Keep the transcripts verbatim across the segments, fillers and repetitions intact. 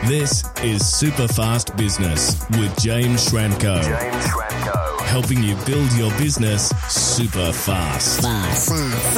This is Superfast Business with James Schramko. James Schramko. Helping you build your business super fast. Fast.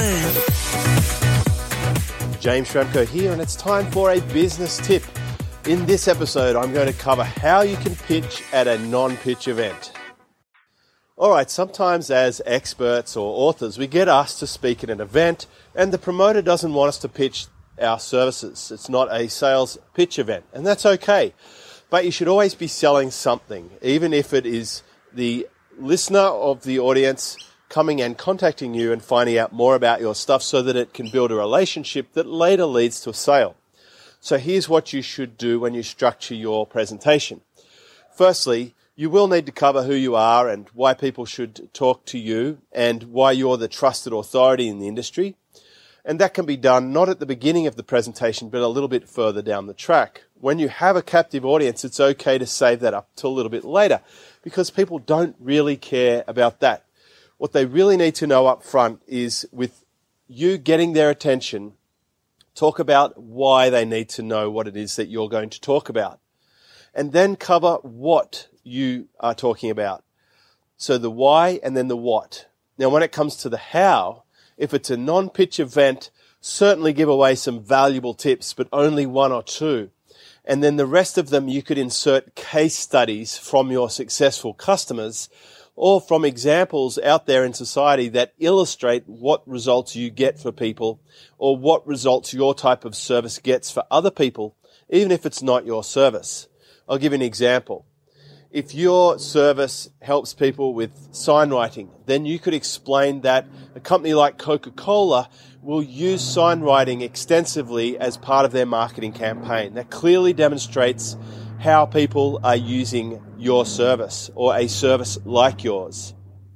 James Schramko here, and it's time for a business tip. In this episode, I'm going to cover how you can pitch at a non-pitch event. All right, sometimes as experts or authors, we get asked to speak at an event, and the promoter doesn't want us to pitch our services. It's not a sales pitch event, and that's okay. But you should always be selling something, even if it is the listener of the audience coming and contacting you and finding out more about your stuff so that it can build a relationship that later leads to a sale. So here's what you should do when you structure your presentation. Firstly, you will need to cover who you are and why people should talk to you and why you're the trusted authority in the industry. And that can be done not at the beginning of the presentation, but a little bit further down the track. When you have a captive audience, it's okay to save that up to a little bit later because people don't really care about that. What they really need to know up front is, with you getting their attention, talk about why they need to know what it is that you're going to talk about. And then cover what you are talking about. So the why and then the what. Now, when it comes to the how, if it's a non-pitch event, certainly give away some valuable tips, but only one or two. And then the rest of them, you could insert case studies from your successful customers or from examples out there in society that illustrate what results you get for people or what results your type of service gets for other people, even if it's not your service. I'll give you an example. If your service helps people with sign writing, then you could explain that a company like Coca-Cola will use sign writing extensively as part of their marketing campaign. That clearly demonstrates how people are using your service or a service like yours.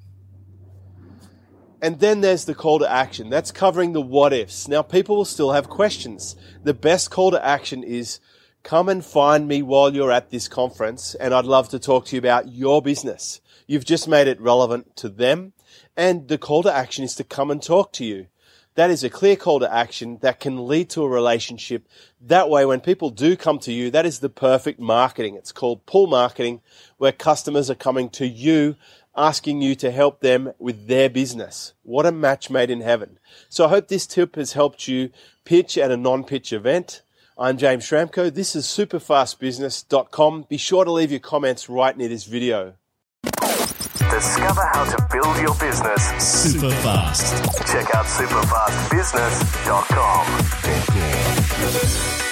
And then there's the call to action. That's covering the what ifs. Now, people will still have questions. The best call to action is, come and find me while you're at this conference, and I'd love to talk to you about your business. You've just made it relevant to them, and the call to action is to come and talk to you. That is a clear call to action that can lead to a relationship. That way, when people do come to you, that is the perfect marketing. It's called pull marketing, where customers are coming to you, asking you to help them with their business. What a match made in heaven. So I hope this tip has helped you pitch at a non-pitch event. I'm James Schramko. This is superfast business dot com. Be sure to leave your comments right near this video. Discover how to build your business Super fast. Check out superfast business dot com.